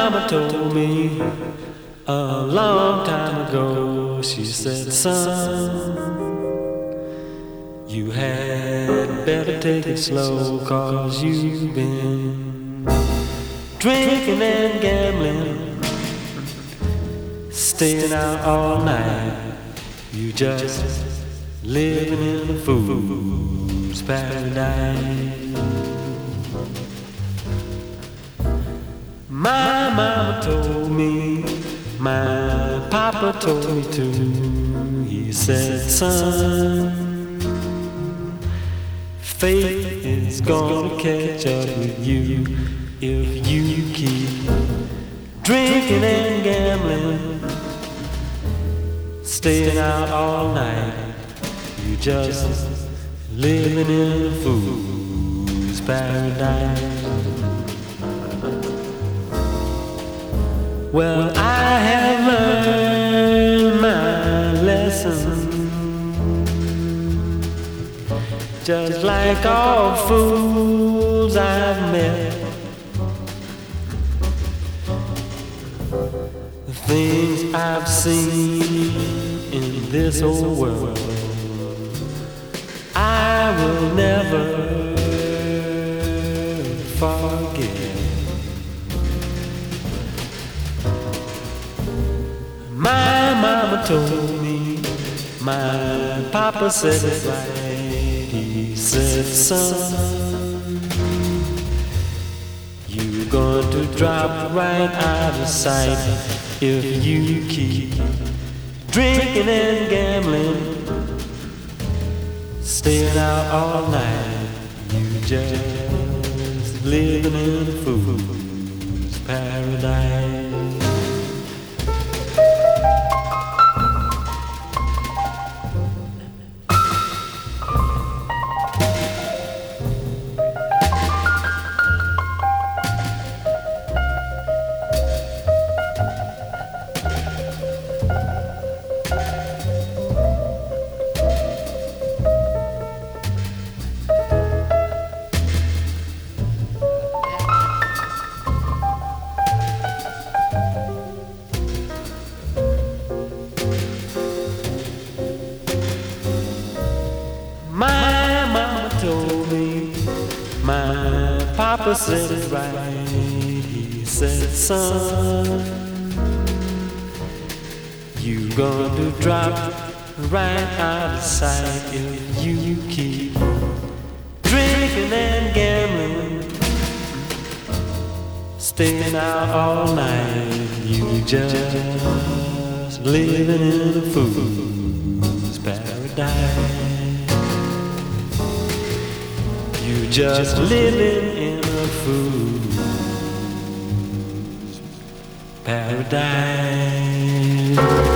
mama told me a long time ago, she said, son, you had better take it slow, 'cause you've been drinking and gambling, staying out all night. You just living in a fool's paradise. My mama told me, my papa told me too. He said, son, fate is gonna catch up with you if you keep drinking and gambling, staying out all night. You just living in a fool's paradise. Well, I have learned my lesson, just like all fools I've met. The things I've seen in this old world, I will never forget. My mama told me, my papa said it right. He said, son, you're going to drop right out of sight if you keep drinking and gambling, staying out all night. You just living in a fool's paradise. My mama told me, my papa said it right. He said, son, you going to drop right out of sight if you keep drinking and gambling, staying out all night. You just living in a fool's paradise. You just living in a fool's paradise.